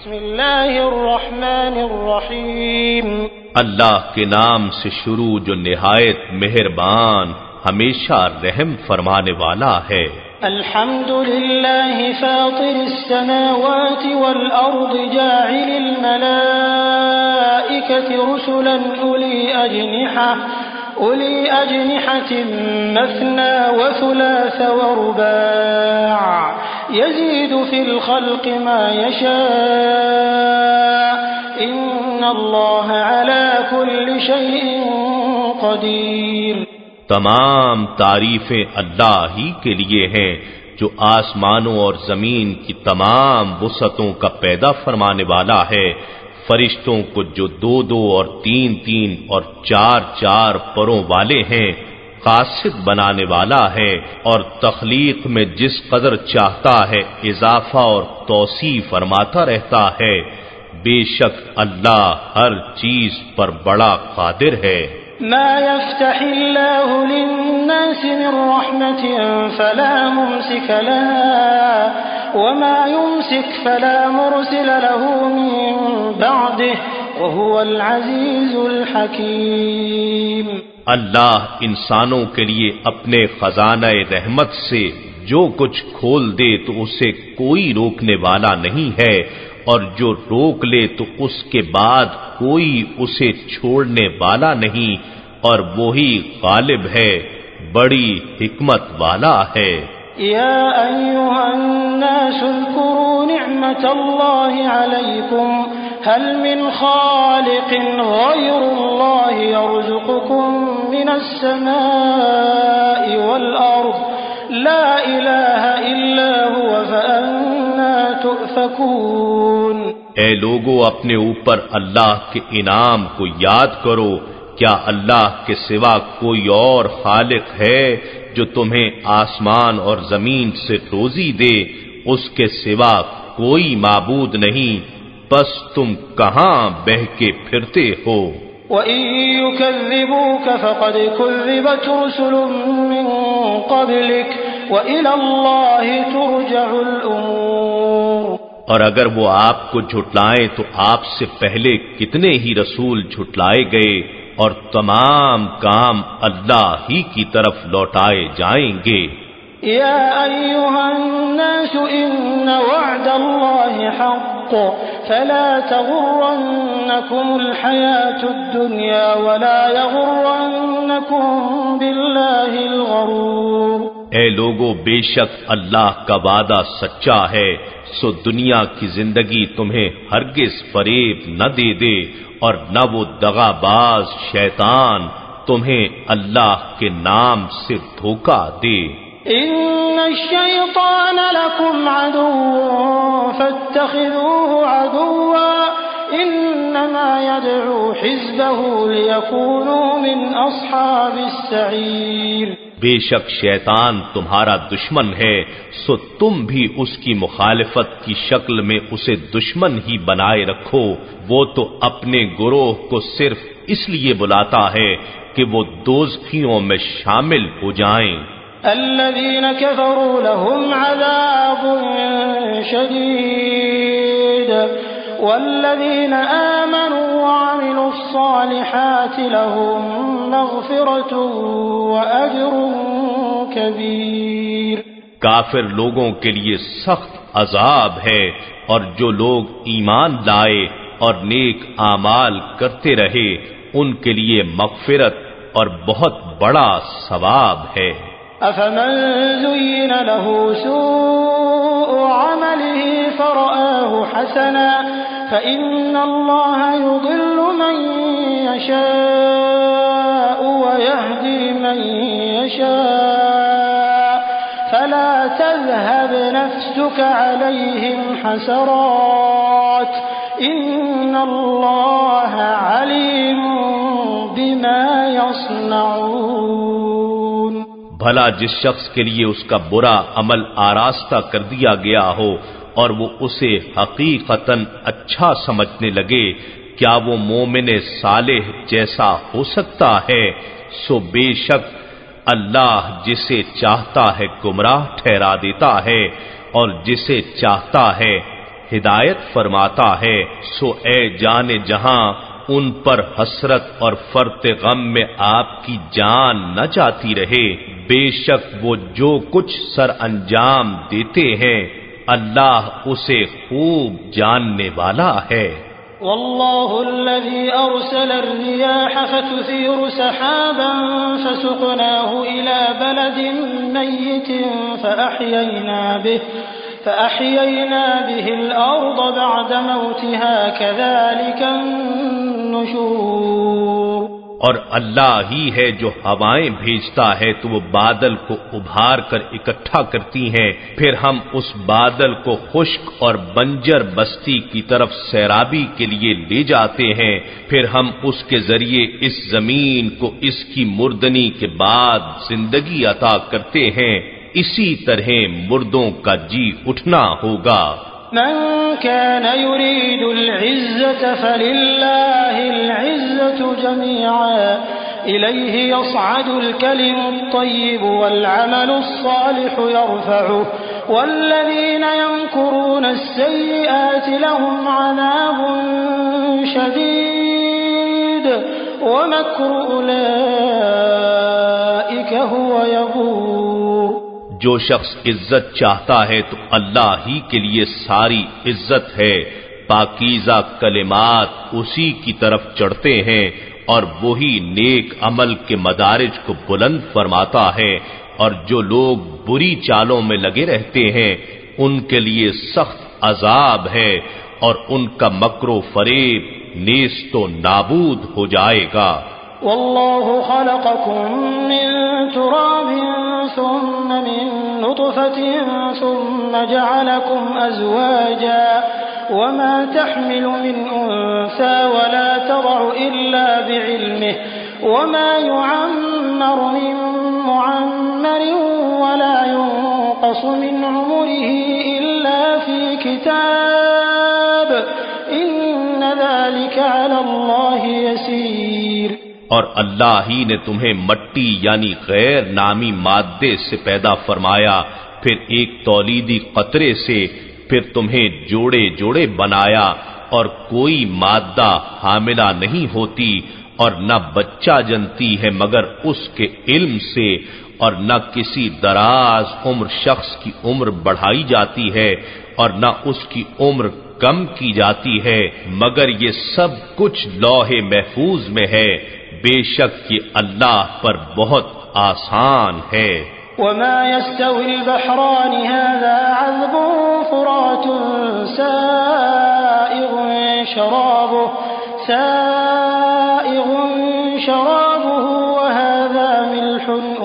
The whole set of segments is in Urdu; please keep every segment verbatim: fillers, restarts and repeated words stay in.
بسم اللہ الرحمن الرحیم اللہ کے نام سے شروع جو نہایت مہربان ہمیشہ رحم فرمانے والا ہے۔ الحمد للہ فاطر السماوات والارض جاعل الملائکة رسلا اولی اجنحہ اولی اجنحة مثنى وثلاث ورباع يزيد في الخلق ما يشاء ان اللہ على كل شيء قدیر۔ تمام تعریفیں اللہ ہی کے لیے ہیں جو آسمانوں اور زمین کی تمام وسعتوں کا پیدا فرمانے والا ہے، فرشتوں کو جو دو دو اور تین تین اور چار چار پروں والے ہیں قاصد بنانے والا ہے، اور تخلیق میں جس قدر چاہتا ہے اضافہ اور توسیع فرماتا رہتا ہے۔ بے شک اللہ ہر چیز پر بڑا قادر ہے۔ ما يفتح الله للناس من رحمة فلا ممسك لها وما يمسك فلا مرسل له من بعده وهو العزيز الحكيم۔ اللہ انسانوں کے لیے اپنے خزانہ رحمت سے جو کچھ کھول دے تو اسے کوئی روکنے والا نہیں ہے، اور جو روک لے تو اس کے بعد کوئی اسے چھوڑنے والا نہیں، اور وہی غالب ہے، بڑی حکمت والا ہے۔ یا ایھا الناس اذکروا نعمت اللہ علیکم هل من خالق غیر اللہ یرزقکم من السماء والارض لا الہ الا هو فأنا تؤفکون۔ اے لوگو اپنے اوپر اللہ کے انعام کو یاد کرو، کیا اللہ کے سوا کوئی اور خالق ہے جو تمہیں آسمان اور زمین سے روزی دے؟ اس کے سوا کوئی معبود نہیں، بس تم کہاں بہہ کے پھرتے ہو؟ وَإِن يُكَذِّبُوكَ فَقَدْ كُذِّبَتْ رُسُلٌ مِّن قَبْلِكَ وَإِلَى اللَّهِ تُرْجَعُ الْأُمُورُ۔ اور اگر وہ آپ کو جھٹلائیں تو آپ سے پہلے کتنے ہی رسول جھٹلائے گئے، اور تمام کام اللہ ہی کی طرف لوٹائے جائیں گے۔ یا ایھا الناس ان وعد اللہ حق فلا تغرنکم الحیاة الدنیا ولا یغرنکم باللہ الغرور۔ اے لوگو بے شک اللہ کا وعدہ سچا ہے، سو دنیا کی زندگی تمہیں ہرگز فریب نہ دے دے، اور نہ وہ دغا باز شیطان تمہیں اللہ کے نام سے دھوکہ دے۔ ان الشیطان لکم عدو فاتخذوه عدوا انما يدعو حزبه ليكونوا من اصحاب السعیر۔ بے شک شیطان تمہارا دشمن ہے، سو تم بھی اس کی مخالفت کی شکل میں اسے دشمن ہی بنائے رکھو، وہ تو اپنے گروہ کو صرف اس لیے بلاتا ہے کہ وہ دوزخیوں میں شامل ہو جائیں۔ الذين كفروا لهم عذاب شديد والذين آمنوا وعملوا الصالحات لهم مغفرة وأجر كبير۔ کافر لوگوں کے لیے سخت عذاب ہے، اور جو لوگ ایمان لائے اور نیک اعمال کرتے رہے ان کے لیے مغفرت اور بہت بڑا ثواب ہے۔ افمن زين له سوء عمله فرآه حسنا فإن الله يضل من يشاء ويهدي من يشاء فلا تذهب نفسك عليهم حسرات إن الله عليم بما يصنعون۔ بھلا جس شخص کے لیے اس کا برا عمل آراستہ کر دیا گیا ہو اور وہ اسے حقیقتاً اچھا سمجھنے لگے، کیا وہ مومن صالح جیسا ہو سکتا ہے؟ سو بے شک اللہ جسے چاہتا ہے گمراہ ٹھہرا دیتا ہے، اور جسے چاہتا ہے ہدایت فرماتا ہے، سو اے جان جہاں ان پر حسرت اور فرط غم میں آپ کی جان نہ جاتی رہے، بے شک وہ جو کچھ سر انجام دیتے ہیں اللہ اسے خوب جاننے والا ہے۔ والله الذي أرسل الرياح فتثير سحابا فسقناه إلى بلد ميت فأحيينا به فأحيينا به الأرض بعد موتها كذلك النشور۔ اور اللہ ہی ہے جو ہوائیں بھیجتا ہے تو وہ بادل کو ابھار کر اکٹھا کرتی ہیں، پھر ہم اس بادل کو خشک اور بنجر بستی کی طرف سیرابی کے لیے لے جاتے ہیں، پھر ہم اس کے ذریعے اس زمین کو اس کی مردنی کے بعد زندگی عطا کرتے ہیں، اسی طرح مردوں کا جی اٹھنا ہوگا۔ من كان يريد العزة فلله العزة جميعا إليه يصعد الكلم الطيب والعمل الصالح يرفعه والذين يمكرون السيئات لهم عذاب شديد ومكر أولئك هو يبور۔ جو شخص عزت چاہتا ہے تو اللہ ہی کے لیے ساری عزت ہے، پاکیزہ کلمات اسی کی طرف چڑھتے ہیں اور وہی نیک عمل کے مدارج کو بلند فرماتا ہے، اور جو لوگ بری چالوں میں لگے رہتے ہیں ان کے لیے سخت عذاب ہے اور ان کا مکر و فریب نیست و نابود ہو جائے گا۔ والله خلقكم من تراب ثم من نطفة ثم جعلكم أزواجا وما تحمل من أنثى ولا تضع إلا بعلمه وما يعمر من معمر ولا ينقص من عمره إلا في كتاب إن ذلك على الله يسير۔ اور اللہ ہی نے تمہیں مٹی یعنی غیر نامی مادے سے پیدا فرمایا، پھر ایک تولیدی قطرے سے، پھر تمہیں جوڑے جوڑے بنایا، اور کوئی مادہ حاملہ نہیں ہوتی اور نہ بچہ جنتی ہے مگر اس کے علم سے، اور نہ کسی دراز عمر شخص کی عمر بڑھائی جاتی ہے اور نہ اس کی عمر کم کی جاتی ہے، مگر یہ سب کچھ لوح محفوظ میں ہے، بے شک یہ اللہ پر بہت آسان ہے۔ وما يستوي البحران هذا عذب فرات سائغ شرابه سائغ شرابه وهذا ملح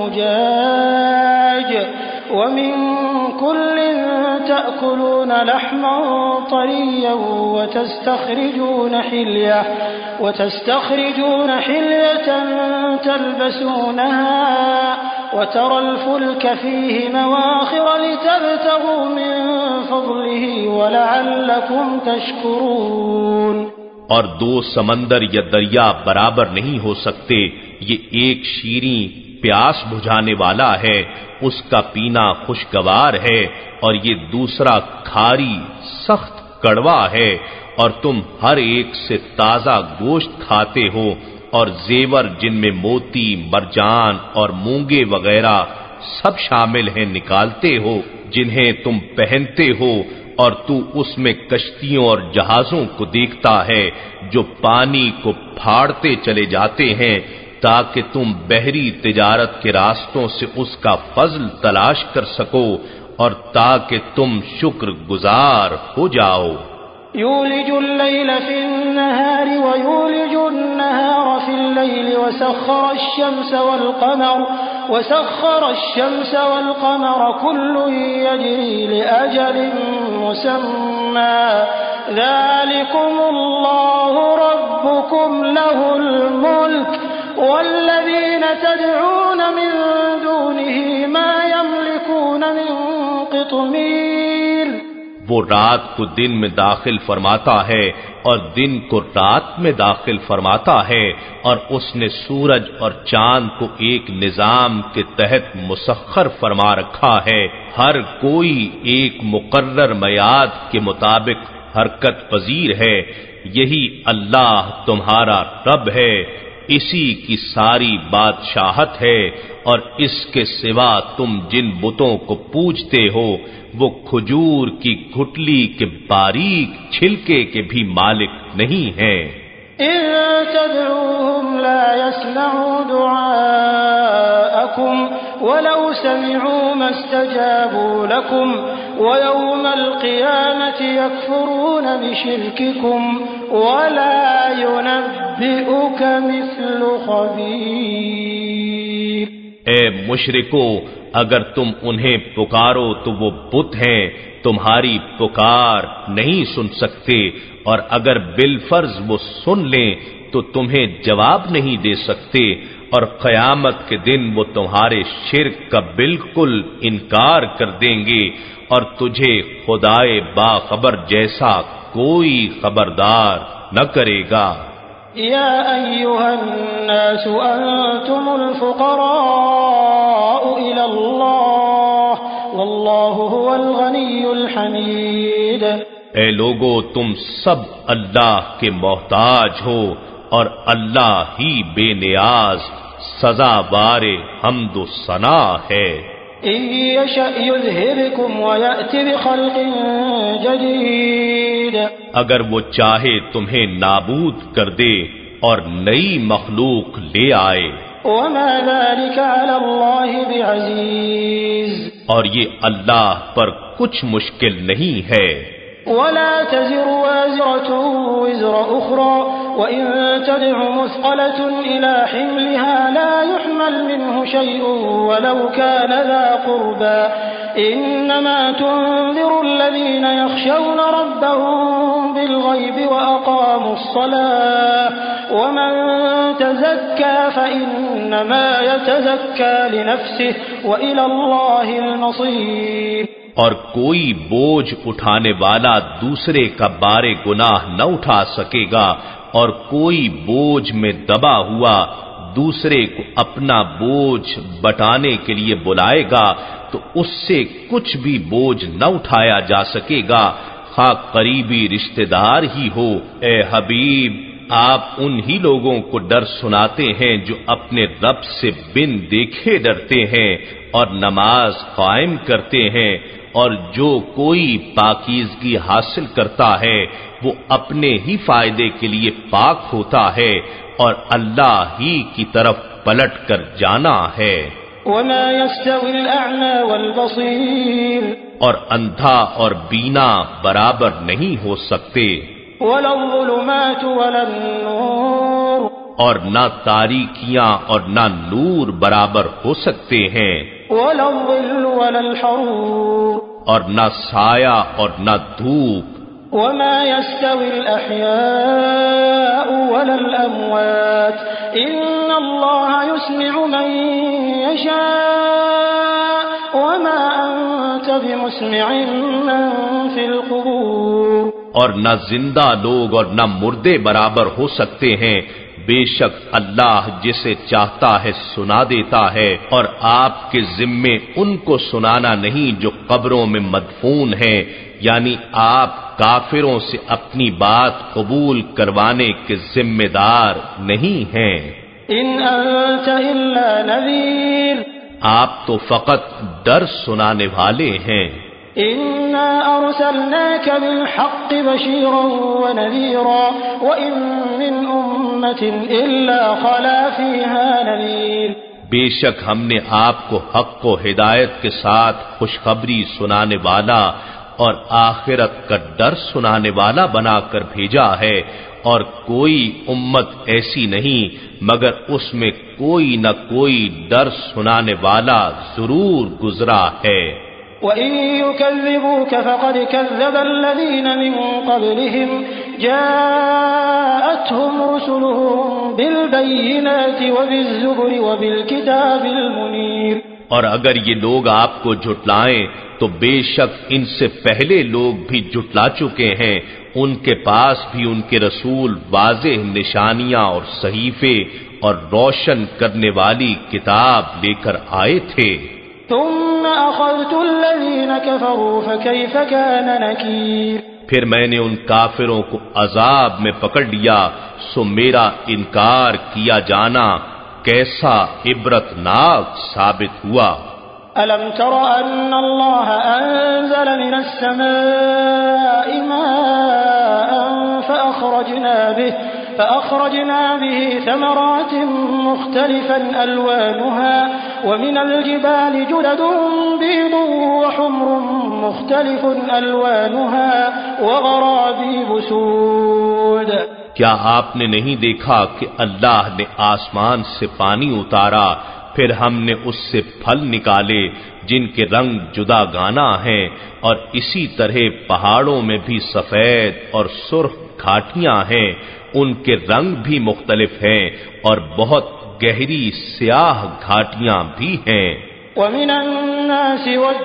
أجاج ومن كل تأكلون لحما طريا وتستخرجون حلية وتستخرجون حلية تلبسونها وترى الفلك فيه مواخر لتبتغوا من فضله ولعلكم تشكرون۔ اور دو سمندر یا دریا برابر نہیں ہو سکتے، یہ ایک شیریں پیاس بجھانے والا ہے، اس کا پینا خوشگوار ہے، اور یہ دوسرا کھاری سخت کڑوا ہے، اور تم ہر ایک سے تازہ گوشت کھاتے ہو، اور زیور جن میں موتی، مرجان اور مونگے وغیرہ سب شامل ہیں نکالتے ہو، جنہیں تم پہنتے ہو، اور تو اس میں کشتیوں اور جہازوں کو دیکھتا ہے جو پانی کو پھاڑتے چلے جاتے ہیں تاکہ تم بحری تجارت کے راستوں سے اس کا فضل تلاش کر سکو اور تاکہ تم شکر گزار ہو جاؤ۔ يولج الليل في النهار ويولج النهار في الليل وسخر الشمس والقمر وسخر الشمس والقمر كل يجري لأجل مسمى ذلكم الله ربكم له الملك والذين تدعون من دونه ما يملكون من قطمير۔ وہ رات کو دن میں داخل فرماتا ہے اور دن کو رات میں داخل فرماتا ہے، اور اس نے سورج اور چاند کو ایک نظام کے تحت مسخر فرما رکھا ہے، ہر کوئی ایک مقرر میعاد کے مطابق حرکت پذیر ہے، یہی اللہ تمہارا رب ہے، اسی کی ساری بادشاہت ہے، اور اس کے سوا تم جن بتوں کو پوجتے ہو وہ کھجور کی گھٹلی کے باریک چھلکے کے بھی مالک نہیں ہیں۔ إن تدعوهم لا يسمعوا دعاءكم ولو سمعوا ما استجابوا لكم ويوم القيامة يكفرون بشرككم ولا ينبئك مثل خبير۔ اے مشرکو، اگر تم انہیں پکارو تو وہ بت ہیں، تمہاری پکار نہیں سن سکتے، اور اگر بالفرض وہ سن لیں تو تمہیں جواب نہیں دے سکتے، اور قیامت کے دن وہ تمہارے شرک کا بالکل انکار کر دیں گے، اور تجھے خدائے باخبر جیسا کوئی خبردار نہ کرے گا۔ يا أيها الناس أنتم الفقراء إلى الله والله هو الغني الحميد۔ اے لوگو، تم سب اللہ کے محتاج ہو، اور اللہ ہی بے نیاز سزاوار حمد و ثنا ہے۔ إن يشأ يذهبكم ويأتي بخلق جديد۔ اگر وہ چاہے تمہیں نابود کر دے اور نئی مخلوق لے آئے۔ وما ذلك على الله بعزيز۔ اور یہ اللہ پر کچھ مشکل نہیں ہے۔ ولا تزر وازرة وزر أخرى وإن تدع مثقلة إلى حملها لا يحمل منه شيء ولو كان ذا قربى إنما تنذر الذين يخشون ربهم بالغيب وأقاموا الصلاة ومن تزكى فإنما يتزكى لنفسه وإلى الله المصير۔ اور کوئی بوجھ اٹھانے والا دوسرے کا بار گناہ نہ اٹھا سکے گا، اور کوئی بوجھ میں دبا ہوا دوسرے کو اپنا بوجھ بٹانے کے لیے بلائے گا تو اس سے کچھ بھی بوجھ نہ اٹھایا جا سکے گا، خواہ قریبی رشتہ دار ہی ہو۔ اے حبیب، آپ انہی لوگوں کو ڈر سناتے ہیں جو اپنے رب سے بن دیکھے ڈرتے ہیں اور نماز قائم کرتے ہیں، اور جو کوئی پاکیزگی حاصل کرتا ہے وہ اپنے ہی فائدے کے لیے پاک ہوتا ہے، اور اللہ ہی کی طرف پلٹ کر جانا ہے۔ وما يستوي الأعمى والبصير۔ اور اندھا اور بینا برابر نہیں ہو سکتے، ولا الظلمات ولا النور۔ اور نہ تاریکیاں اور نہ نور برابر ہو سکتے ہیں، ولا الظل ولا الحرور۔ اور نہ سایہ اور نہ دھوپ۔ وما يستوي الأحياء ولا الأموات إن الله يسمع من يشاء وما أنت بمسمع من في القبور۔ اور نہ زندہ لوگ اور نہ مردے برابر ہو سکتے ہیں، بے شک اللہ جسے چاہتا ہے سنا دیتا ہے، اور آپ کے ذمے ان کو سنانا نہیں جو قبروں میں مدفون ہیں، یعنی آپ کافروں سے اپنی بات قبول کروانے کے ذمہ دار نہیں ہیں۔ ان انت الا نذیر۔ آپ تو فقط ڈر سنانے والے ہیں۔ انا ارسلناك بالحق بشيرا ونذيرا وان من امة الا خلا فيها نذير۔ بے شک ہم نے آپ کو حق و ہدایت کے ساتھ خوشخبری سنانے والا اور آخرت کا ڈر سنانے والا بنا کر بھیجا ہے، اور کوئی امت ایسی نہیں مگر اس میں کوئی نہ کوئی ڈر سنانے والا ضرور گزرا ہے۔ وَإِن يُكَذِّبُوكَ فَقَدْ كَذَّبَ الَّذِينَ مِن قَبْلِهِمْ جَاءَتْهُمْ رُسُلُهُم بِالْبَيِّنَاتِ وَبِالزُّبُرِ وَبِالْكِتَابِ الْمُنِيرِ۔ اور اگر یہ لوگ آپ کو جھٹلائیں تو بے شک ان سے پہلے لوگ بھی جھٹلا چکے ہیں، ان کے پاس بھی ان کے رسول واضح نشانیاں اور صحیفے اور روشن کرنے والی کتاب لے کر آئے تھے۔ ثم أخذت الذين كفروا فكيف كان نكير۔ پھر میں نے ان کافروں کو عذاب میں پکڑ لیا، سو میرا انکار کیا جانا کیسا عبرتناک ثابت ہوا۔ ألم تر أن الله أنزل من السماء ماء فأخرجنا به فأخرجنا به ثمرات مختلفا ألوانها ومن الجبال جدد بيض وحمر مختلف ألوانها وغرابيب سود۔ کیا آپ نے نہیں دیکھا کہ اللہ نے آسمان سے پانی اتارا، پھر ہم نے اس سے پھل نکالے جن کے رنگ جدا گانا ہیں، اور اسی طرح پہاڑوں میں بھی سفید اور سرخ گھاٹیاں ہیں، ان کے رنگ بھی مختلف ہیں اور بہت گہری سیاہ گھاٹیاں بھی ہیں۔ وَمِنَ النَّاسِ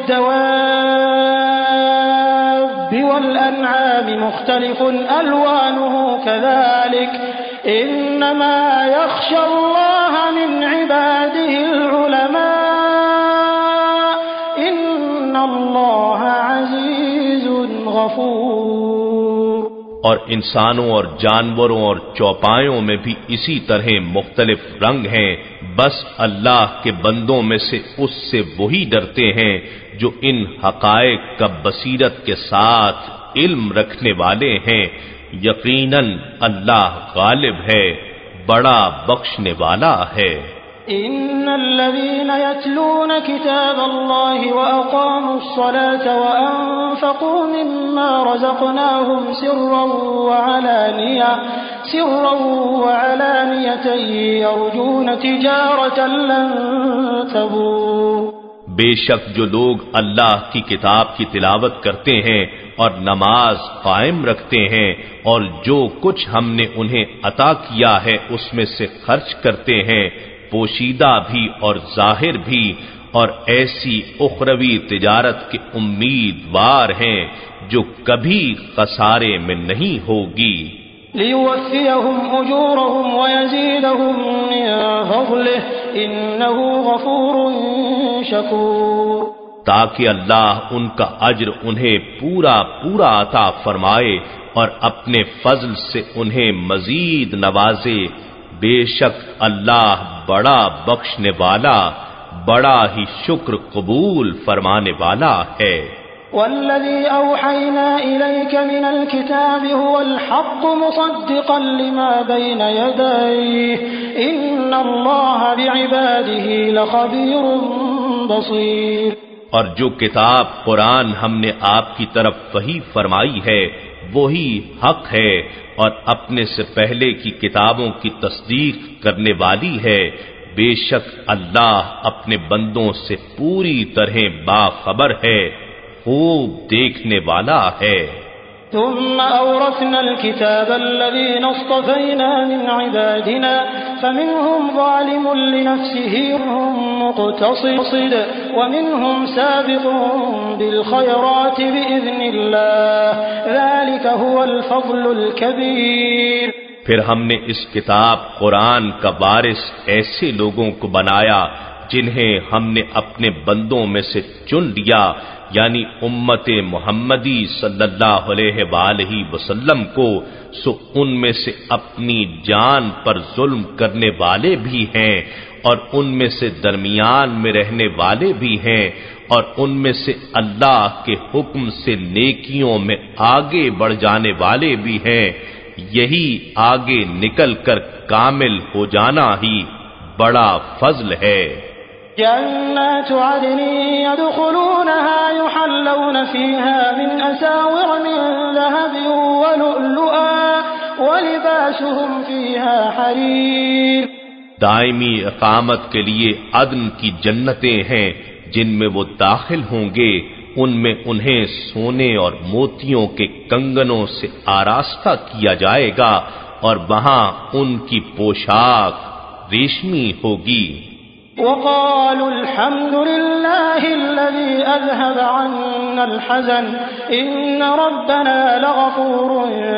وَالدَّوَابِّ وَالْأَنْعَامِ مُخْتَلِفٌ أَلْوَانُهُ كَذَلِكَ إِنَّمَا يَخْشَى اللَّهَ مِنْ عِبَادِهِ الْعُلَمَاءُ إِنَّ اللَّهَ عَزِيزٌ غَفُورٌ۔ اور انسانوں اور جانوروں اور چوپایوں میں بھی اسی طرح مختلف رنگ ہیں، بس اللہ کے بندوں میں سے اس سے وہی ڈرتے ہیں جو ان حقائق کا بصیرت کے ساتھ علم رکھنے والے ہیں۔ یقیناً اللہ غالب ہے، بڑا بخشنے والا ہے۔ إن الذين يتلون كتاب الله وأقاموا الصلاة وأنفقوا مما رزقناهم سرا وعلانية سرا وعلانية يرجون تجارة لن تبور۔ بے شک جو لوگ اللہ کی کتاب کی تلاوت کرتے ہیں اور نماز قائم رکھتے ہیں اور جو کچھ ہم نے انہیں عطا کیا ہے اس میں سے خرچ کرتے ہیں، پوشیدہ بھی اور ظاہر بھی، اور ایسی اخروی تجارت کے امیدوار ہیں جو کبھی خسارے میں نہیں ہوگی۔ لِيُوَفِّيَهُمْ أُجُورَهُمْ وَيَزِيدَهُمْ مِنْ فَضْلِهِ إِنَّهُ غَفُورٌ شَكُورٌ، تاکہ اللہ ان کا اجر انہیں پورا پورا عطا فرمائے اور اپنے فضل سے انہیں مزید نوازے۔ بے شک اللہ بڑا بخشنے والا، بڑا ہی شکر قبول فرمانے والا ہے۔ والذي أوحينا إليك من الكتاب هو الحق مصدقا لما بين يديه إن الله بعباده لخبير بصير۔ اور جو کتاب قرآن ہم نے آپ کی طرف وحی فرمائی ہے وہی حق ہے اور اپنے سے پہلے کی کتابوں کی تصدیق کرنے والی ہے۔ بے شک اللہ اپنے بندوں سے پوری طرح باخبر ہے، خوب دیکھنے والا ہے۔ ثم أورثنا الكتاب الذين اصطفينا من عبادنا فمنهم ظالم لنفسه ومنهم مقتصد ومنهم سابق بالخيرات بإذن الله ذلك هو الفضل الكبير۔ پھر ہم نے اس کتاب قرآن کا وارث ایسے لوگوں کو بنایا جنہیں ہم نے اپنے بندوں میں سے چن لیا، یعنی امت محمدی صلی اللہ علیہ وآلہ وسلم کو، سو ان میں سے اپنی جان پر ظلم کرنے والے بھی ہیں اور ان میں سے درمیان میں رہنے والے بھی ہیں اور ان میں سے اللہ کے حکم سے نیکیوں میں آگے بڑھ جانے والے بھی ہیں۔ یہی آگے نکل کر کامل ہو جانا ہی بڑا فضل ہے۔ جنات عدن يدخلونها يحلون فيها من أساور من ذهب ولؤلؤا ولباسهم فيها حرير۔ دائمی اقامت کے لیے عدن کی جنتیں ہیں جن میں وہ داخل ہوں گے، ان میں انہیں سونے اور موتیوں کے کنگنوں سے آراستہ کیا جائے گا اور وہاں ان کی پوشاک ریشمی ہوگی۔ وقالوا الحمد لله الذي أذهب عنا الحزن إن ربنا لغفور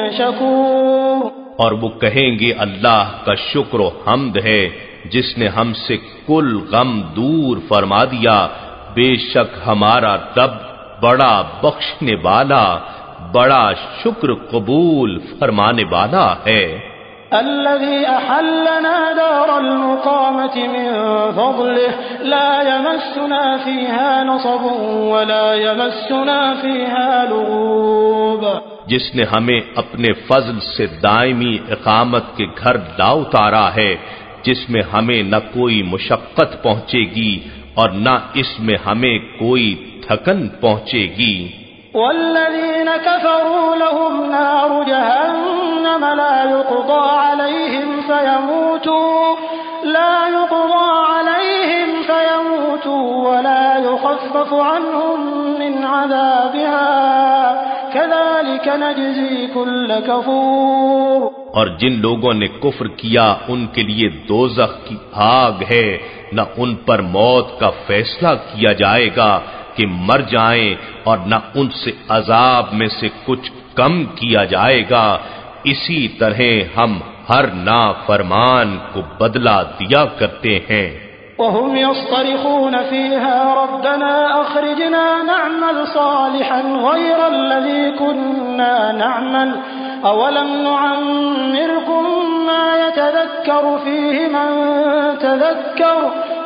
شكور۔ اور وہ کہیں گے اللہ کا شکر و حمد ہے جس نے ہم سے کل غم دور فرما دیا، بے شک ہمارا رب بڑا بخشنے والا بڑا شکر قبول فرمانے والا ہے۔ الذي أحلنا دار المقامة من فضله لا يمسنا فيها نصب ولا يمسنا فيها لغوب، جس نے ہمیں اپنے فضل سے دائمی اقامت کے گھر لا اتارا ہے، جس میں ہمیں نہ کوئی مشقت پہنچے گی اور نہ اس میں ہمیں کوئی تھکن پہنچے گی۔ والذين كفروا لهم نار جهنم لا يقضى عليهم فيموتوا لا يقضى عليهم فيموتوا ولا يخفف عنهم من عذابها كذلك نجزي كل كفور۔ اور جن لوگوں نے کفر کیا ان کے لیے دوزخ کی آگ ہے، نہ ان پر موت کا فیصلہ کیا جائے گا کہ مر جائیں اور نہ ان سے عذاب میں سے کچھ کم کیا جائے گا، اسی طرح ہم ہر نافرمان کو بدلہ دیا کرتے ہیں۔ وهم يصطرخون فيها ربنا أخرجنا نعمل صالحا غير الذي كنا نعمل أولم نعمركم ما يتذكر فيه من تذكر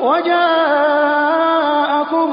وجاءكم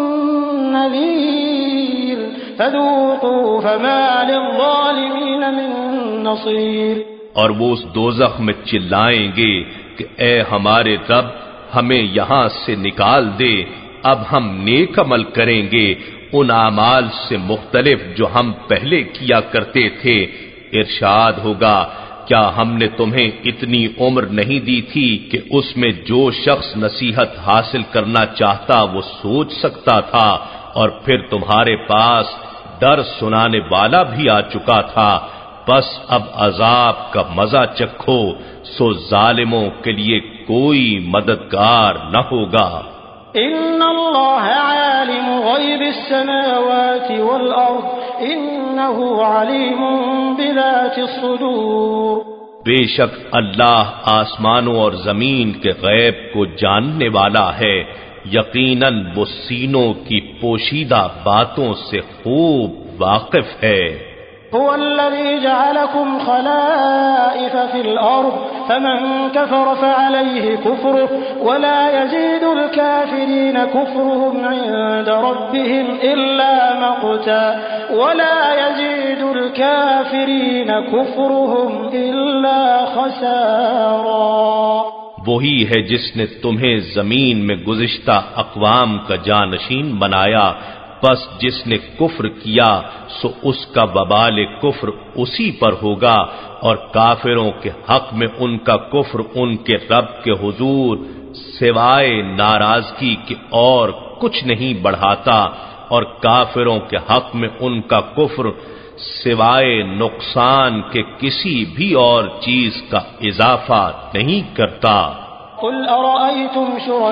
النذير فذوقوا فما للظالمين من نصير۔ اور وہ اس دوزخ میں چلائیں گے کہ اے ہمارے رب ہمیں یہاں سے نکال دے، اب ہم نیک عمل کریں گے ان اعمال سے مختلف جو ہم پہلے کیا کرتے تھے۔ ارشاد ہوگا کیا ہم نے تمہیں اتنی عمر نہیں دی تھی کہ اس میں جو شخص نصیحت حاصل کرنا چاہتا وہ سوچ سکتا تھا، اور پھر تمہارے پاس ڈر سنانے والا بھی آ چکا تھا، بس اب عذاب کا مزہ چکھو، سو ظالموں کے لیے کوئی مددگار نہ ہوگا۔ ان اللہ عالم غیب السماوات والارض انه علیم بذات الصدور۔ بے شک اللہ آسمانوں اور زمین کے غیب کو جاننے والا ہے، یقیناً وہ سینوں کی پوشیدہ باتوں سے خوب واقف ہے۔ هو الذي جعلكم خلائف في الأرض فمن كفر فعليه كفره ولا يزيد الكافرين كفرهم عند ربهم إلا مقتا ولا يزيد الكافرين كفرهم إلا خسارا۔ وہی ہے جس نے تمہیں زمین میں گزشتہ اقوام کا جانشین بنایا، بس جس نے کفر کیا سو اس کا وبال کفر اسی پر ہوگا، اور کافروں کے حق میں ان کا کفر ان کے رب کے حضور سوائے ناراضگی کے اور کچھ نہیں بڑھاتا، اور کافروں کے حق میں ان کا کفر سوائے نقصان کے کسی بھی اور چیز کا اضافہ نہیں کرتا۔ قل أرأيتم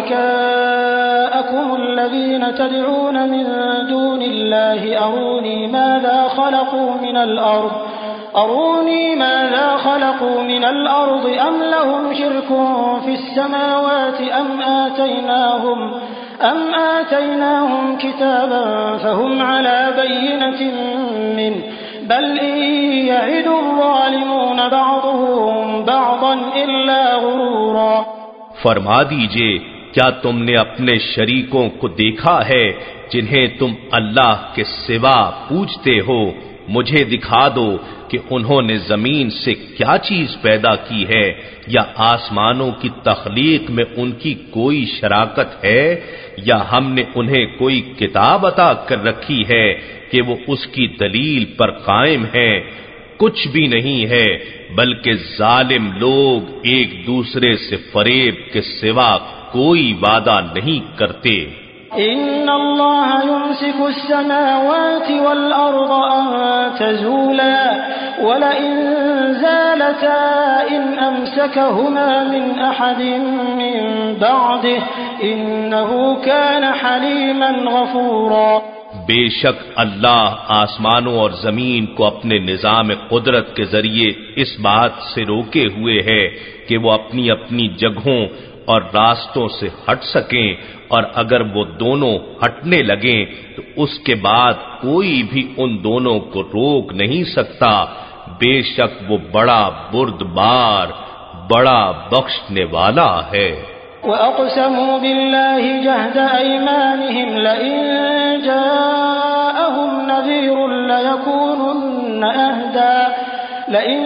شركاءكم الذين تدعون من دون الله أروني ماذا خلقوا من الأرض أروني ماذا خلقوا من الأرض أم لهم شرك في السماوات أم آتيناهم أم آتيناهم كتابا فهم على بينة منه بل إن يعد الظالمون بعضهم بعضا إلا غرورا۔ فرما دیجئے کیا تم نے اپنے شریکوں کو دیکھا ہے جنہیں تم اللہ کے سوا پوجتے ہو؟ مجھے دکھا دو کہ انہوں نے زمین سے کیا چیز پیدا کی ہے، یا آسمانوں کی تخلیق میں ان کی کوئی شراکت ہے، یا ہم نے انہیں کوئی کتاب عطا کر رکھی ہے کہ وہ اس کی دلیل پر قائم ہیں؟ کچھ بھی نہیں ہے، بلکہ ظالم لوگ ایک دوسرے سے فریب کے سوا کوئی وعدہ نہیں کرتے۔ ان اللہ يمسك السماوات والارض ان تزولا ولئن زالتا ان امسكهما من احد من بعده انه كان حليما غفورا۔ بے شک اللہ آسمانوں اور زمین کو اپنے نظام قدرت کے ذریعے اس بات سے روکے ہوئے ہے کہ وہ اپنی اپنی جگہوں اور راستوں سے ہٹ سکیں، اور اگر وہ دونوں ہٹنے لگیں تو اس کے بعد کوئی بھی ان دونوں کو روک نہیں سکتا، بے شک وہ بڑا بردبار، بڑا بخشنے والا ہے۔ وَأَقْسَمُوا بِاللَّهِ جَهْدَ أَيْمَانِهِمْ لَئِن جَاءَهُمْ نَذِيرٌ لَّيَكُونُنَّ أَهْدَىٰ لَئِن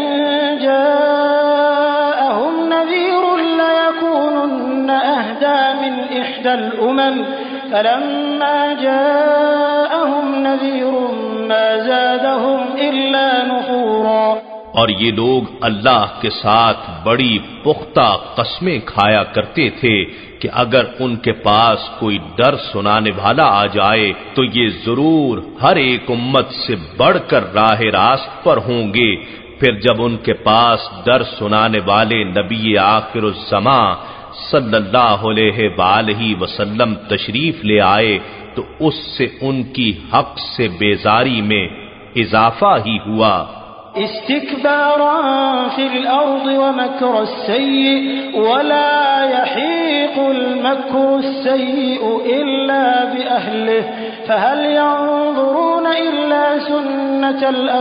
جَاءَهُمْ نَذِيرٌ لَّيَكُونُنَّ أَهْدَىٰ مِنْ إِحْدَى الْأُمَمِ فَلَمَّا جَاءَهُمْ نَذِيرٌ مَّا زَادَهُمْ إِلَّا نُفُورًا۔ اور یہ لوگ اللہ کے ساتھ بڑی پختہ قسمیں کھایا کرتے تھے کہ اگر ان کے پاس کوئی ڈر سنانے والا آ جائے تو یہ ضرور ہر ایک امت سے بڑھ کر راہ راست پر ہوں گے، پھر جب ان کے پاس ڈر سنانے والے نبی آخر الزماں صلی اللہ علیہ وآلہ وسلم تشریف لے آئے تو اس سے ان کی حق سے بیزاری میں اضافہ ہی ہوا۔ استكبارا في الأرض ومكر السيء ولا يحيق المكر السيء إلا بأهله فهل ينظرون إلا سنة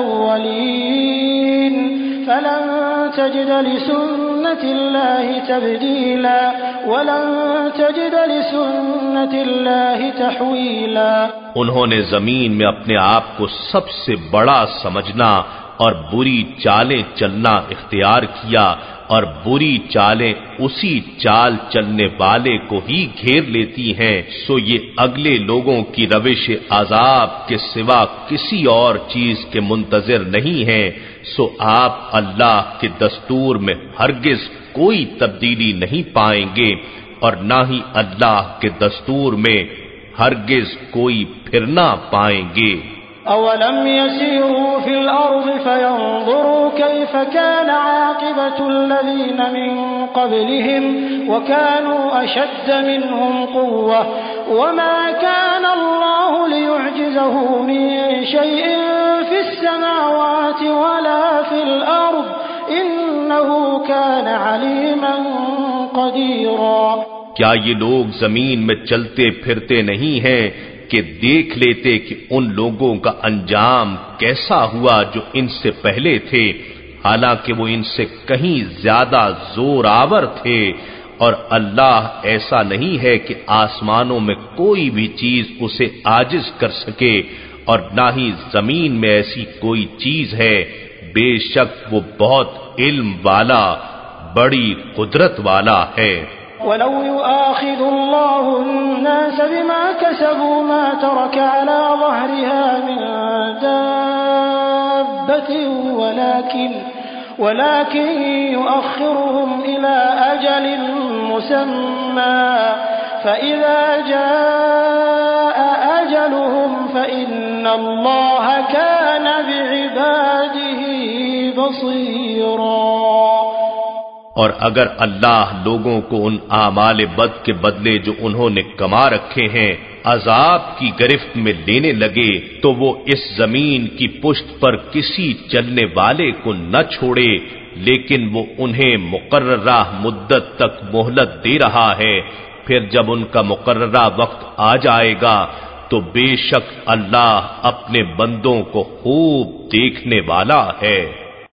الأولين فلن تجد لسنة الله تبديلا ولن تجد لسنة الله تحويلا۔ انہوں نے زمین میں اپنے آپ کو سب سے بڑا سمجھنا اور بری چالیں چلنا اختیار کیا، اور بری چالیں اسی چال چلنے والے کو ہی گھیر لیتی ہیں، سو یہ اگلے لوگوں کی روش عذاب کے سوا کسی اور چیز کے منتظر نہیں ہیں، سو آپ اللہ کے دستور میں ہرگز کوئی تبدیلی نہیں پائیں گے، اور نہ ہی اللہ کے دستور میں ہرگز کوئی پھرنا پائیں گے۔ أَوَلَمْ يَسِيرُوا فِي الْأَرْضِ فَيَنظُرُوا كَيْفَ كَانَ عَاقِبَةُ الَّذِينَ مِن قَبْلِهِمْ وَكَانُوا أَشَدَّ مِنْهُمْ قُوَّةً وَمَا كَانَ اللَّهُ لِيُعْجِزَهُ مِن شَيْءٍ فِي السَّمَاوَاتِ وَلَا فِي الْأَرْضِ إِنَّهُ كَانَ عَلِيمًا قَدِيرًا۔ کیا یہ لوگ زمین میں چلتے پھرتے نہیں ہیں کہ دیکھ لیتے کہ ان لوگوں کا انجام کیسا ہوا جو ان سے پہلے تھے، حالانکہ وہ ان سے کہیں زیادہ زور آور تھے، اور اللہ ایسا نہیں ہے کہ آسمانوں میں کوئی بھی چیز اسے عاجز کر سکے، اور نہ ہی زمین میں ایسی کوئی چیز ہے، بے شک وہ بہت علم والا، بڑی قدرت والا ہے۔ وَلَوْ يُؤَاخِذُ اللَّهُ النَّاسَ بِمَا كَسَبُوا مَا تَرَكَ عَلَى ظَهْرِهَا مِن دَابَّةٍ وَلَكِنْ وَلَكِنْ يُؤَخِّرُهُمْ إِلَى أَجَلٍ مُّسَمًّى فَإِذَا جَاءَ أَجَلُهُمْ فَإِنَّ اللَّهَ كَانَ بِعِبَادِهِ بَصِيرًا۔ اور اگر اللہ لوگوں کو ان اعمال بد کے بدلے جو انہوں نے کما رکھے ہیں عذاب کی گرفت میں لینے لگے تو وہ اس زمین کی پشت پر کسی چلنے والے کو نہ چھوڑے، لیکن وہ انہیں مقررہ مدت تک مہلت دے رہا ہے، پھر جب ان کا مقررہ وقت آ جائے گا تو بے شک اللہ اپنے بندوں کو خوب دیکھنے والا ہے۔